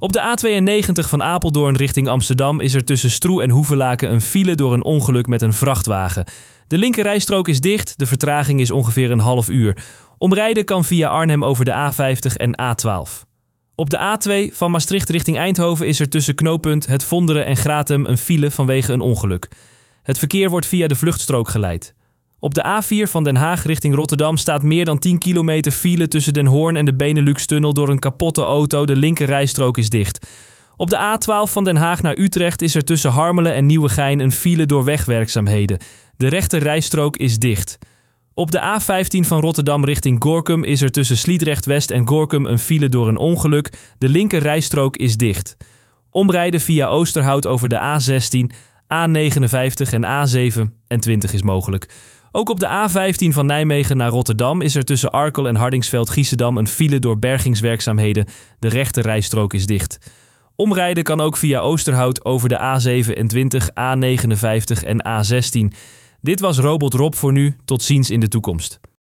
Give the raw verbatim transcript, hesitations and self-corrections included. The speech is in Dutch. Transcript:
Op de A tweeënnegentig van Apeldoorn richting Amsterdam is er tussen Stroe en Hoevelaken een file door een ongeluk met een vrachtwagen. De linkerrijstrook is dicht, de vertraging is ongeveer een half uur. Omrijden kan via Arnhem over de A vijftig en A twaalf. Op de A twee van Maastricht richting Eindhoven is er tussen knooppunt Het Vonderen en Gratum een file vanwege een ongeluk. Het verkeer wordt via de vluchtstrook geleid. Op de A vier van Den Haag richting Rotterdam staat meer dan tien kilometer file tussen Den Hoorn en de Benelux-tunnel door een kapotte auto. De linkerrijstrook is dicht. Op de A twaalf van Den Haag naar Utrecht is er tussen Harmelen en Nieuwegein een file door wegwerkzaamheden. De rechterrijstrook is dicht. Op de A vijftien van Rotterdam richting Gorinchem is er tussen Sliedrecht-West en Gorinchem een file door een ongeluk. De linkerrijstrook is dicht. Omrijden via Oosterhout over de A zestien, A negenenvijftig en A zevenentwintig is mogelijk. Ook op de A vijftien van Nijmegen naar Rotterdam is er tussen Arkel en Hardingsveld-Giessendam een file door bergingswerkzaamheden. De rechterrijstrook is dicht. Omrijden kan ook via Oosterhout over de A zevenentwintig, A negenenvijftig en A zestien. Dit was Robot Rob voor nu. Tot ziens in de toekomst.